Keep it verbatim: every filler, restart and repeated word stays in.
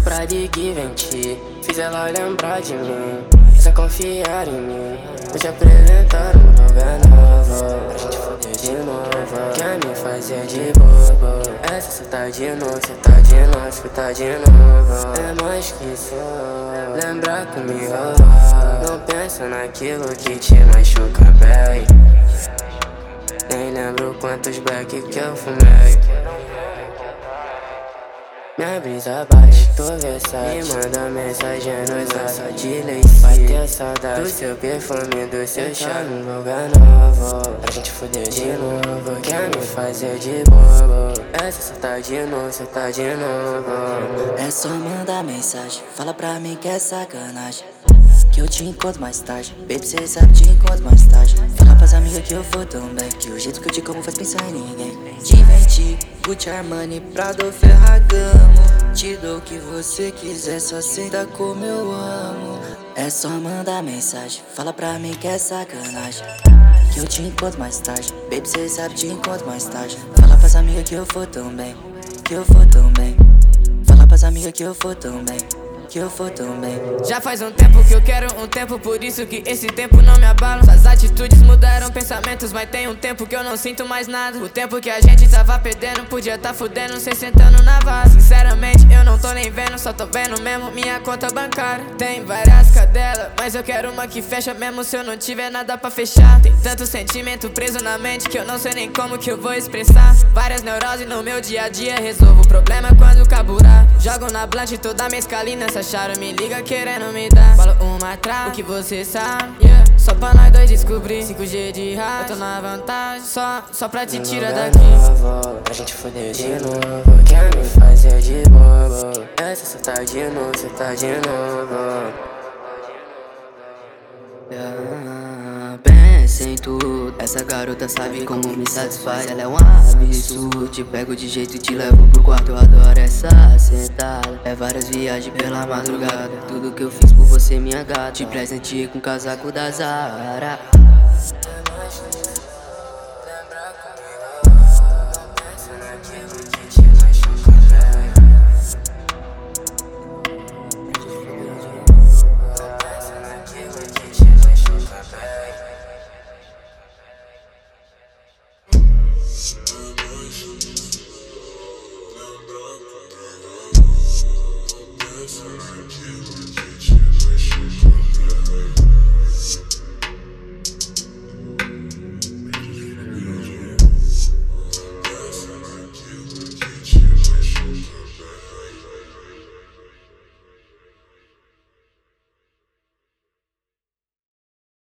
pra de que vem te fiz ela lembrar de mim, só confiar em mim. Vou te apresentar um novo novo, pra gente foder de novo. Quer me fazer de bobo, essa cê tá de novo, cê tá de novo, cê tá de novo. É mais que isso, lembrar comigo. Não pensa naquilo que te machuca bem, nem lembro quantos back que eu fumei. Minha brisa baixa, tu vê sai, me manda mensagem no zap, só de leite. Vai ter saudade do seu perfume, do seu charme, um lugar novo, pra gente foder de novo. Quer me fazer de bobo, essa cê tá de novo, cê tá de novo. É só mandar mensagem, fala pra mim que é sacanagem, que eu te encontro mais tarde. Baby, cê sabe, te encontro mais tarde. Fala pras amigas que eu vou também, que o jeito que eu te como faz pensar em ninguém. Te venti, Gucci, Armani, Prado, Ferragamo. Te dou o que você quiser, só aceita como eu amo. É só mandar mensagem, fala pra mim que é sacanagem, que eu te encontro mais tarde. Baby, cê sabe, te encontro mais tarde. Fala pras amigas que eu vou também, que eu vou também. Fala pras amigas que eu vou também, que eu for também. Já faz um tempo que eu quero um tempo, por isso que esse tempo não me abala. Suas atitudes mudaram pensamentos, mas tem um tempo que eu não sinto mais nada. O tempo que a gente tava perdendo, podia tá fudendo, cê sentando na vara. Sinceramente eu não tô nem vendo, só tô vendo mesmo minha conta bancária. Tem várias cadelas, mas eu quero uma que fecha mesmo se eu não tiver nada pra fechar. Tem tanto sentimento preso na mente que eu não sei nem como que eu vou expressar. Várias neuroses no meu dia a dia, resolvo o problema quando carburar. Jogo na blanche toda minha escalina, essa chara me liga querendo me dar. Falo uma atrás, o que você sabe, yeah. Só pra nós dois descobrir, cinco G de rádio, eu tô na vantagem, só, só pra te tirar daqui. Novo, pra gente foder de novo, quer me fazer de bobo, essa cê tá de novo, cê tá de novo. Yeah, pensa em tudo, essa garota sabe como me satisfaz. Ela é um absurdo, te pego de jeito e te levo pro quarto. Eu adoro essa sentada, é várias viagens pela madrugada. Tudo que eu fiz por você, minha gata, te presenteei com casaco da Zara.